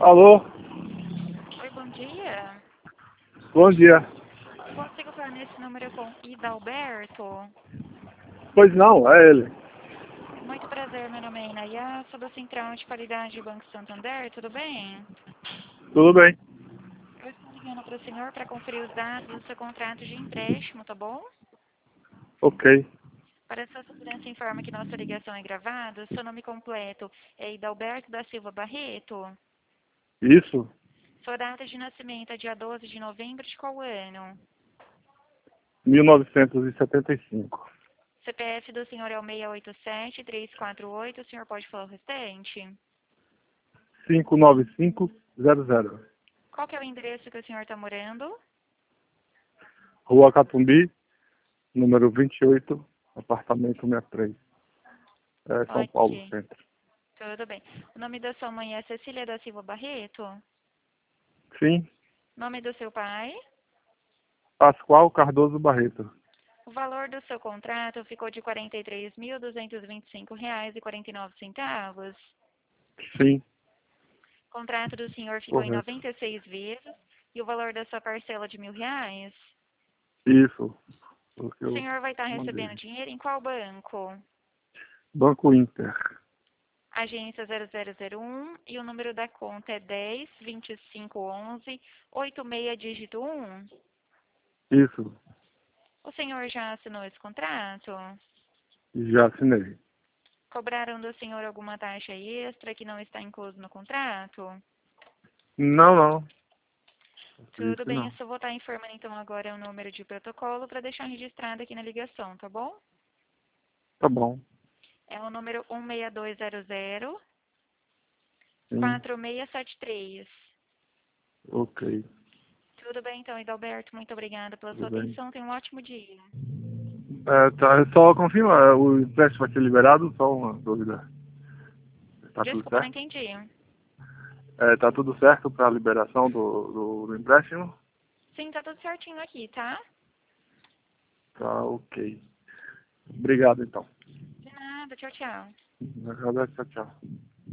Alô? Oi, bom dia. Bom dia. Consigo falar nesse número com Idalberto? Pois não, é ele. Muito prazer, meu nome é Inaya, sou da Central de Qualidade do Banco Santander, tudo bem? Tudo bem? Eu estou ligando para o senhor para conferir os dados do seu contrato de empréstimo, tá bom? Ok. Para sua segurança, informa que nossa ligação é gravada. Seu nome completo é Idalberto da Silva Barreto. Isso? Sua data de nascimento é dia 12 de novembro de qual ano? 1975. CPF do senhor é o 687-348, o senhor pode falar o restante? 59500. Qual que é o endereço que o senhor está morando? Rua Catumbi, número 28, apartamento 63. São Paulo, Ok, centro. tudo bem. O nome da sua mãe é Cecília da Silva Barreto? Sim. Nome do seu pai? Pascoal Cardoso Barreto. O valor do seu contrato ficou de R$ 43.225,49. Sim. O contrato do senhor ficou em Correto. 96 vezes e o valor da sua parcela de R$ 1.000. Isso. O que O eu senhor vai estar mandei. recebendo dinheiro em qual banco? Banco Inter. Agência 0001 e o número da conta é 10-2511-86 dígito 1. Isso. O senhor já assinou esse contrato? Já assinei. Cobraram do senhor alguma taxa extra que não está incluso no contrato? Não, não. Tudo Isso bem, eu não. só vou estar informando então agora o número de protocolo para deixar registrado aqui na ligação, tá bom? Tá bom. É o número 16200 Sim. 4673. Ok. Tudo bem então, Idalberto, muito obrigada pela Tudo sua bem. atenção, tenha um ótimo dia. Tá, só confirma, o empréstimo vai ser liberado? Só uma dúvida. Tá tudo Desculpa, não certo? entendi. Tá tudo certo para a liberação do empréstimo? Sim, tá tudo certinho aqui, tá? Tá ok. Obrigado então. De nada, tchau, tchau. Agradeço, tchau, tchau.